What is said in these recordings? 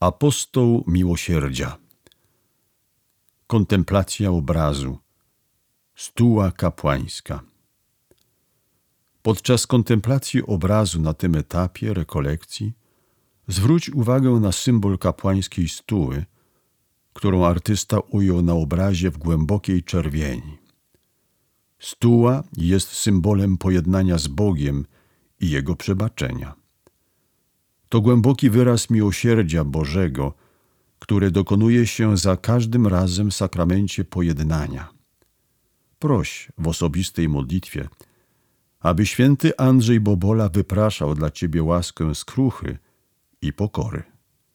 Apostoł miłosierdzia. Kontemplacja obrazu. Stuła kapłańska. Podczas kontemplacji obrazu na tym etapie rekolekcji zwróć uwagę na symbol kapłańskiej stuły, którą artysta ujął na obrazie w głębokiej czerwieni. Stuła jest symbolem pojednania z Bogiem i Jego przebaczenia. To głęboki wyraz miłosierdzia Bożego, które dokonuje się za każdym razem w sakramencie pojednania. Proś w osobistej modlitwie, aby święty Andrzej Bobola wypraszał dla Ciebie łaskę skruchy i pokory.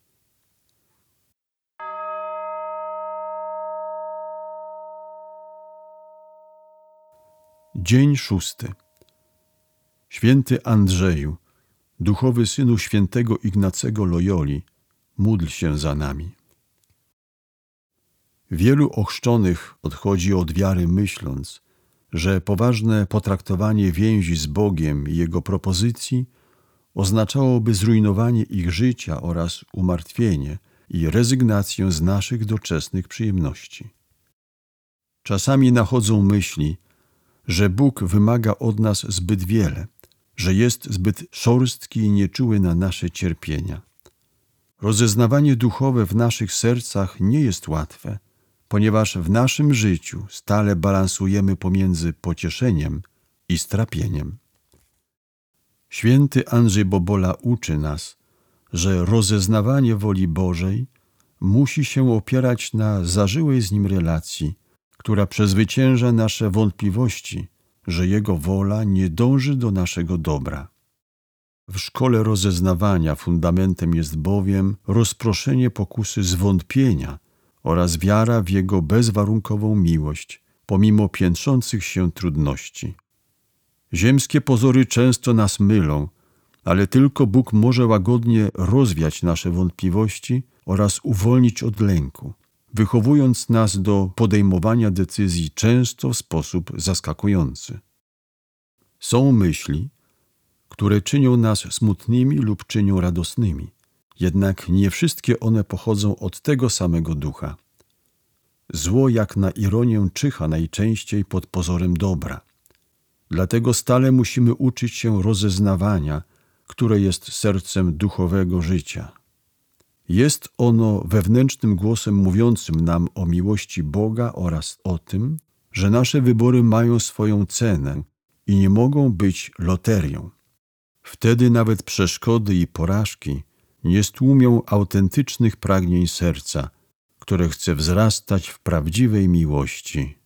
Dzień 6. Święty Andrzeju, duchowy synu świętego Ignacego Loyoli, módl się za nami. Wielu ochrzczonych odchodzi od wiary myśląc, że poważne potraktowanie więzi z Bogiem i Jego propozycji oznaczałoby zrujnowanie ich życia oraz umartwienie i rezygnację z naszych doczesnych przyjemności. Czasami nachodzą myśli, że Bóg wymaga od nas zbyt wiele, że jest zbyt szorstki i nieczuły na nasze cierpienia. Rozeznawanie duchowe w naszych sercach nie jest łatwe, ponieważ w naszym życiu stale balansujemy pomiędzy pocieszeniem i strapieniem. Święty Andrzej Bobola uczy nas, że rozeznawanie woli Bożej musi się opierać na zażyłej z Nim relacji, która przezwycięża nasze wątpliwości, że Jego wola nie dąży do naszego dobra. W szkole rozeznawania fundamentem jest bowiem rozproszenie pokusy zwątpienia oraz wiara w Jego bezwarunkową miłość, pomimo piętrzących się trudności. Ziemskie pozory często nas mylą, ale tylko Bóg może łagodnie rozwiać nasze wątpliwości oraz uwolnić od lęku, wychowując nas do podejmowania decyzji często w sposób zaskakujący. Są myśli, które czynią nas smutnymi lub czynią radosnymi, jednak nie wszystkie one pochodzą od tego samego ducha. Zło jak na ironię czyha najczęściej pod pozorem dobra. Dlatego stale musimy uczyć się rozeznawania, które jest sercem duchowego życia. Jest ono wewnętrznym głosem mówiącym nam o miłości Boga oraz o tym, że nasze wybory mają swoją cenę i nie mogą być loterią. Wtedy nawet przeszkody i porażki nie stłumią autentycznych pragnień serca, które chce wzrastać w prawdziwej miłości.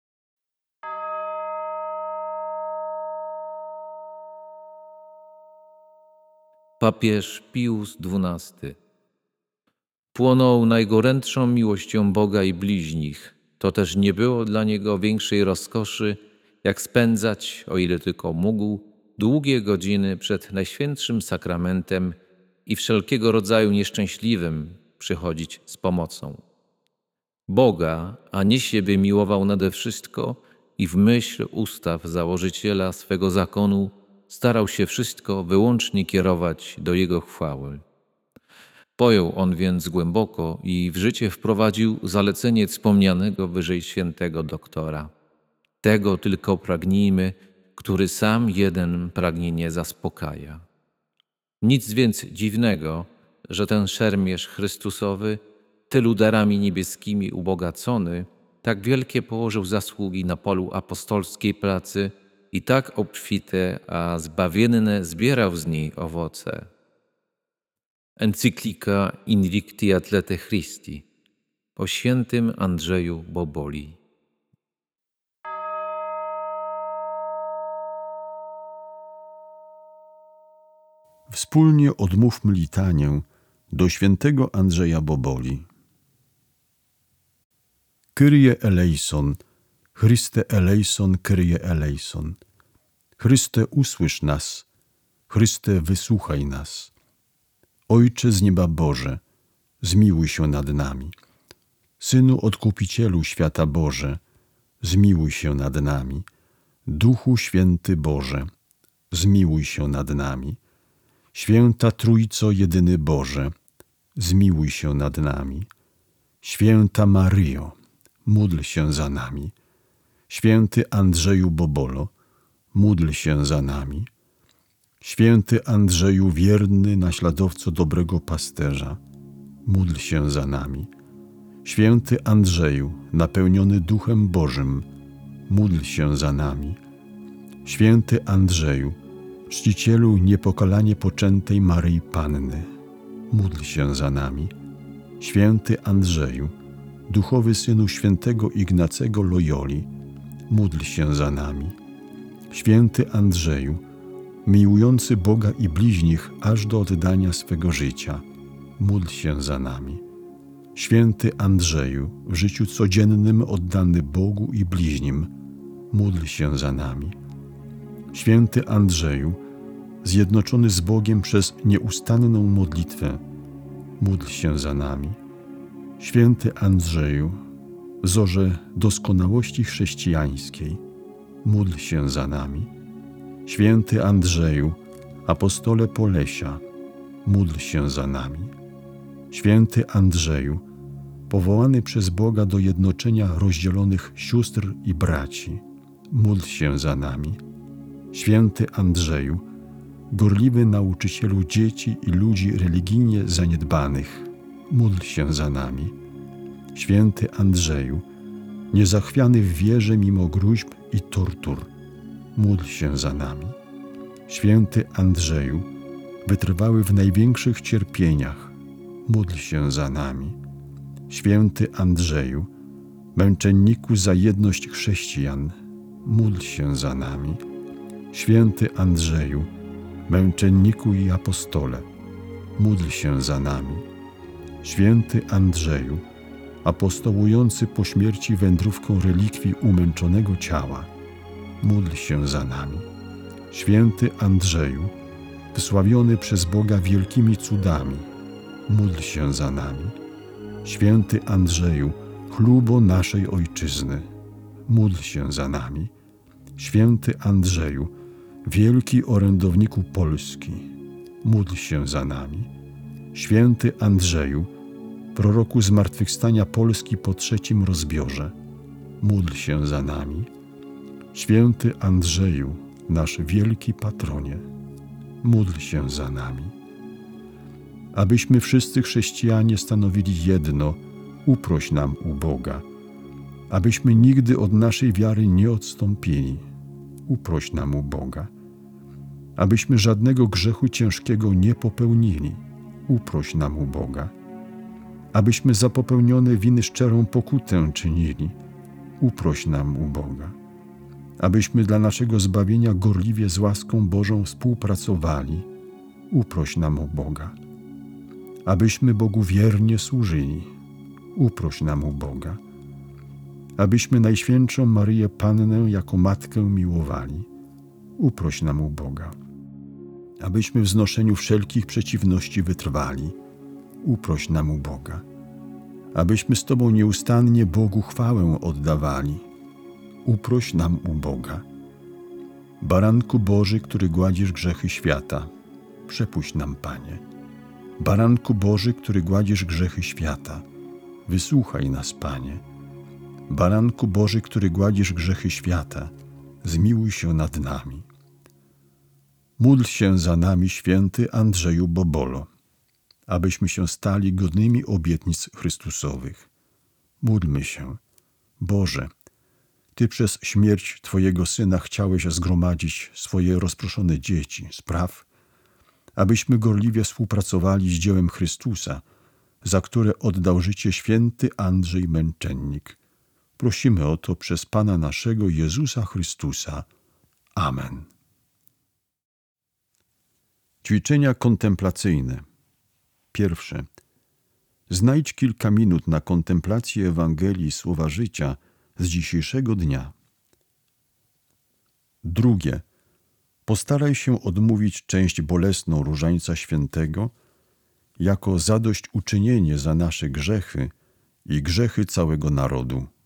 Papież Pius XII płonął najgorętszą miłością Boga i bliźnich. To też nie było dla niego większej rozkoszy, jak spędzać, o ile tylko mógł, długie godziny przed Najświętszym Sakramentem i wszelkiego rodzaju nieszczęśliwym przychodzić z pomocą. Boga, a nie siebie miłował nade wszystko i w myśl ustaw założyciela swego zakonu starał się wszystko wyłącznie kierować do Jego chwały. Pojął on więc głęboko i w życie wprowadził zalecenie wspomnianego wyżej świętego doktora. Tego tylko pragnijmy, który sam jeden pragnienie zaspokaja. Nic więc dziwnego, że ten szermierz Chrystusowy, tylu darami niebieskimi ubogacony, tak wielkie położył zasługi na polu apostolskiej pracy i tak obfite, a zbawienne zbierał z niej owoce. Encyklika Invicti Atlete Christi o świętym Andrzeju Boboli. Wspólnie odmówmy litanię do świętego Andrzeja Boboli. Kyrie eleison, Chryste eleison, Kyrie eleison. Chryste, usłysz nas, Chryste, wysłuchaj nas. Ojcze z nieba Boże, zmiłuj się nad nami. Synu Odkupicielu świata Boże, zmiłuj się nad nami. Duchu Święty Boże, zmiłuj się nad nami. Święta Trójco jedyny Boże, zmiłuj się nad nami. Święta Maryjo, módl się za nami. Święty Andrzeju Bobolo, módl się za nami. Święty Andrzeju, wierny naśladowco dobrego pasterza, módl się za nami. Święty Andrzeju, napełniony Duchem Bożym, módl się za nami. Święty Andrzeju, czcicielu niepokalanie poczętej Maryi Panny, módl się za nami. Święty Andrzeju, duchowy synu świętego Ignacego Loyoli, módl się za nami. Święty Andrzeju, miłujący Boga i bliźnich aż do oddania swego życia, módl się za nami. Święty Andrzeju, w życiu codziennym oddany Bogu i bliźnim, módl się za nami. Święty Andrzeju, zjednoczony z Bogiem przez nieustanną modlitwę, módl się za nami. Święty Andrzeju, zorze doskonałości chrześcijańskiej, módl się za nami. Święty Andrzeju, apostole Polesia, módl się za nami. Święty Andrzeju, powołany przez Boga do jednoczenia rozdzielonych sióstr i braci, módl się za nami. Święty Andrzeju, gorliwy nauczycielu dzieci i ludzi religijnie zaniedbanych, módl się za nami. Święty Andrzeju, niezachwiany w wierze mimo gróźb i tortur, módl się za nami. Święty Andrzeju, wytrwały w największych cierpieniach, módl się za nami. Święty Andrzeju, męczenniku za jedność chrześcijan, módl się za nami. Święty Andrzeju, męczenniku i apostole, módl się za nami. Święty Andrzeju, apostołujący po śmierci wędrówką relikwii umęczonego ciała, módl się za nami. Święty Andrzeju, wysławiony przez Boga wielkimi cudami, módl się za nami. Święty Andrzeju, chlubo naszej Ojczyzny, módl się za nami. Święty Andrzeju, wielki orędowniku Polski, módl się za nami. Święty Andrzeju, proroku zmartwychwstania Polski po trzecim rozbiorze, módl się za nami. Święty Andrzeju, nasz wielki patronie, módl się za nami. Abyśmy wszyscy chrześcijanie stanowili jedno, uproś nam u Boga. Abyśmy nigdy od naszej wiary nie odstąpili, uproś nam u Boga. Abyśmy żadnego grzechu ciężkiego nie popełnili, uproś nam u Boga. Abyśmy za popełnione winy szczerą pokutę czynili, uproś nam u Boga. Abyśmy dla naszego zbawienia gorliwie z łaską Bożą współpracowali, uproś nam u Boga. Abyśmy Bogu wiernie służyli, uproś nam u Boga. Abyśmy Najświętszą Maryję Pannę jako Matkę miłowali, uproś nam u Boga. Abyśmy w znoszeniu wszelkich przeciwności wytrwali, uproś nam u Boga. Abyśmy z Tobą nieustannie Bogu chwałę oddawali, uproś nam u Boga. Baranku Boży, który gładzisz grzechy świata, przepuść nam, Panie. Baranku Boży, który gładzisz grzechy świata, wysłuchaj nas, Panie. Baranku Boży, który gładzisz grzechy świata, zmiłuj się nad nami. Módl się za nami, święty Andrzeju Bobolo, abyśmy się stali godnymi obietnic Chrystusowych. Módlmy się. Boże, Ty przez śmierć Twojego Syna chciałeś zgromadzić swoje rozproszone dzieci. Spraw, abyśmy gorliwie współpracowali z dziełem Chrystusa, za które oddał życie święty Andrzej Męczennik. Prosimy o to przez Pana naszego Jezusa Chrystusa. Amen. Ćwiczenia kontemplacyjne. Pierwsze. Znajdź kilka minut na kontemplację Ewangelii i Słowa Życia z dzisiejszego dnia. Drugie. Postaraj się odmówić część bolesną Różańca Świętego jako zadośćuczynienie za nasze grzechy i grzechy całego narodu.